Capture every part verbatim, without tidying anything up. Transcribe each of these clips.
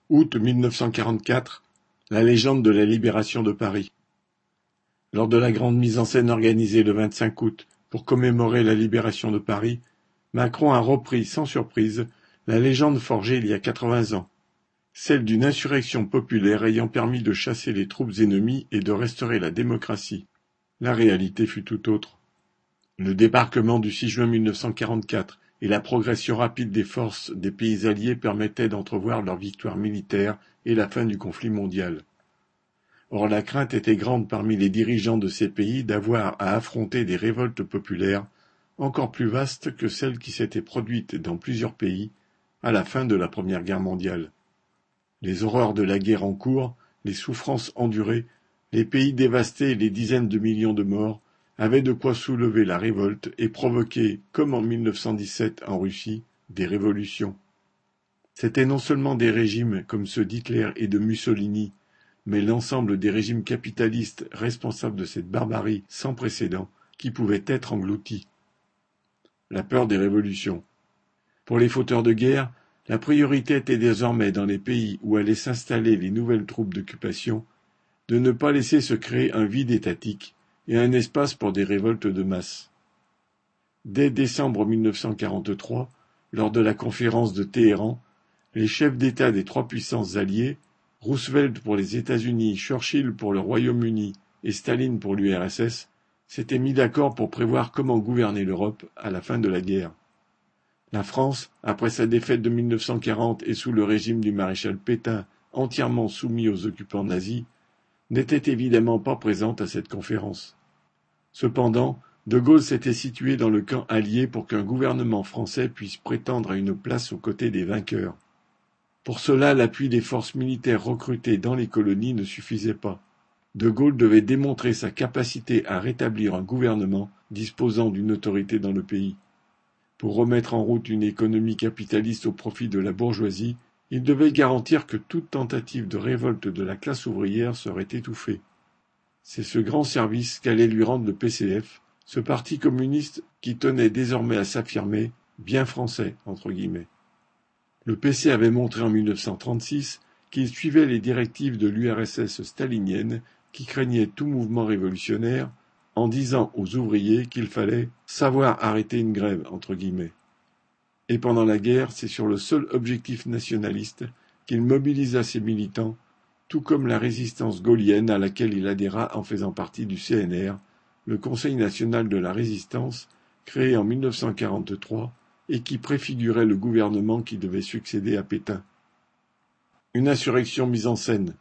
Août mille neuf cent quarante-quatre, la légende de la libération de Paris. Lors de la grande mise en scène organisée le vingt-cinq août pour commémorer la libération de Paris, Macron a repris sans surprise la légende forgée il y a quatre-vingts ans, celle d'une insurrection populaire ayant permis de chasser les troupes ennemies et de restaurer la démocratie. La réalité fut tout autre. Le débarquement du six juin mille neuf cent quarante-quatre et la progression rapide des forces des pays alliés permettaient d'entrevoir leur victoire militaire et la fin du conflit mondial. Or la crainte était grande parmi les dirigeants de ces pays d'avoir à affronter des révoltes populaires encore plus vastes que celles qui s'étaient produites dans plusieurs pays à la fin de la Première Guerre mondiale. Les horreurs de la guerre en cours, les souffrances endurées, les pays dévastés et les dizaines de millions de morts avaient de quoi soulever la révolte et provoquer, comme en mille neuf cent dix-sept en Russie, des révolutions. C'étaient non seulement des régimes comme ceux d'Hitler et de Mussolini, mais l'ensemble des régimes capitalistes responsables de cette barbarie sans précédent qui pouvaient être engloutis. La peur des révolutions. Pour les fauteurs de guerre, la priorité était désormais dans les pays où allaient s'installer les nouvelles troupes d'occupation de ne pas laisser se créer un vide étatique et un espace pour des révoltes de masse. Dès décembre mille neuf cent quarante-trois, lors de la conférence de Téhéran, les chefs d'État des trois puissances alliées, Roosevelt pour les États-Unis, Churchill pour le Royaume-Uni et Staline pour l'U R S S, s'étaient mis d'accord pour prévoir comment gouverner l'Europe à la fin de la guerre. La France, après sa défaite de mille neuf cent quarante et sous le régime du maréchal Pétain entièrement soumis aux occupants nazis, n'était évidemment pas présente à cette conférence. Cependant, De Gaulle s'était situé dans le camp allié pour qu'un gouvernement français puisse prétendre à une place aux côtés des vainqueurs. Pour cela, l'appui des forces militaires recrutées dans les colonies ne suffisait pas. De Gaulle devait démontrer sa capacité à rétablir un gouvernement disposant d'une autorité dans le pays. Pour remettre en route une économie capitaliste au profit de la bourgeoisie, il devait garantir que toute tentative de révolte de la classe ouvrière serait étouffée. C'est ce grand service qu'allait lui rendre le P C F, ce parti communiste qui tenait désormais à s'affirmer « bien français » entre guillemets. Le P C avait montré en mille neuf cent trente-six qu'il suivait les directives de l'U R S S stalinienne qui craignait tout mouvement révolutionnaire en disant aux ouvriers qu'il fallait « savoir arrêter une grève » entre guillemets. Et pendant la guerre, c'est sur le seul objectif nationaliste qu'il mobilisa ses militants, tout comme la résistance gaullienne à laquelle il adhéra en faisant partie du C N R, le Conseil national de la résistance, créé en mille neuf cent quarante-trois et qui préfigurait le gouvernement qui devait succéder à Pétain. Une insurrection mise en scène.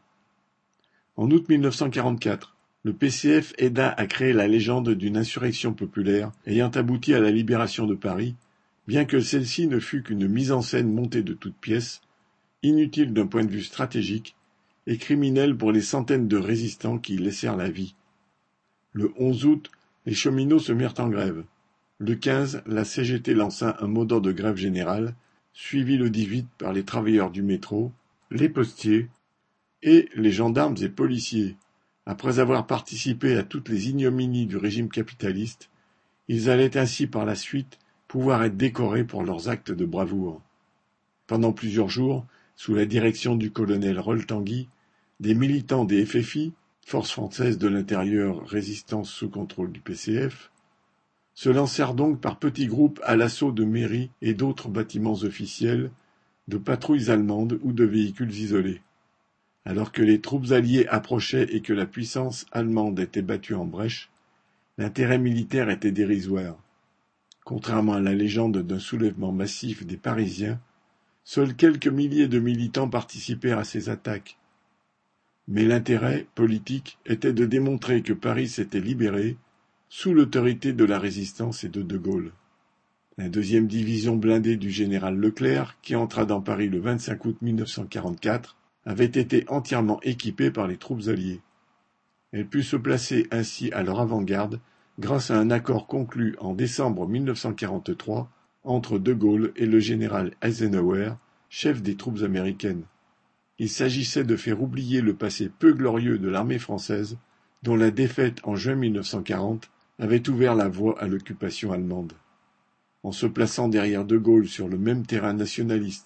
En août mille neuf cent quarante-quatre, le P C F aida à créer la légende d'une insurrection populaire ayant abouti à la libération de Paris, bien que celle-ci ne fût qu'une mise en scène montée de toutes pièces, inutile d'un point de vue stratégique et criminelle pour les centaines de résistants qui y laissèrent la vie. Le onze août, les cheminots se mirent en grève. Le quinze, la C G T lança un mot d'ordre de grève générale, suivi le dix-huit par les travailleurs du métro, les postiers et les gendarmes et policiers. Après avoir participé à toutes les ignominies du régime capitaliste, ils allaient ainsi par la suite pouvoir être décorés pour leurs actes de bravoure. Pendant plusieurs jours, sous la direction du colonel Rol-Tanguy, des militants des F F I, Forces françaises de l'intérieur résistance sous contrôle du P C F, se lancèrent donc par petits groupes à l'assaut de mairies et d'autres bâtiments officiels, de patrouilles allemandes ou de véhicules isolés. Alors que les troupes alliées approchaient et que la puissance allemande était battue en brèche, l'intérêt militaire était dérisoire. Contrairement à la légende d'un soulèvement massif des Parisiens, seuls quelques milliers de militants participèrent à ces attaques. Mais l'intérêt politique était de démontrer que Paris s'était libéré sous l'autorité de la résistance et de De Gaulle. La deuxième division blindée du général Leclerc, qui entra dans Paris le vingt-cinq août mille neuf cent quarante-quatre, avait été entièrement équipée par les troupes alliées. Elle put se placer ainsi à leur avant-garde grâce à un accord conclu en décembre mille neuf cent quarante-trois entre De Gaulle et le général Eisenhower, chef des troupes américaines. Il s'agissait de faire oublier le passé peu glorieux de l'armée française, dont la défaite en juin mille neuf cent quarante avait ouvert la voie à l'occupation allemande. En se plaçant derrière De Gaulle sur le même terrain nationaliste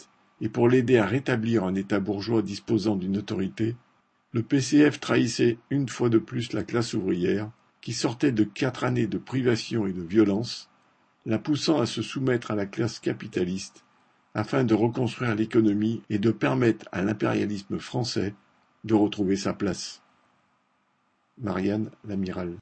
et pour l'aider à rétablir un État bourgeois disposant d'une autorité, le P C F trahissait une fois de plus la classe ouvrière, qui sortait de quatre années de privation et de violence, la poussant à se soumettre à la classe capitaliste, afin de reconstruire l'économie et de permettre à l'impérialisme français de retrouver sa place. Marianne Lamiral.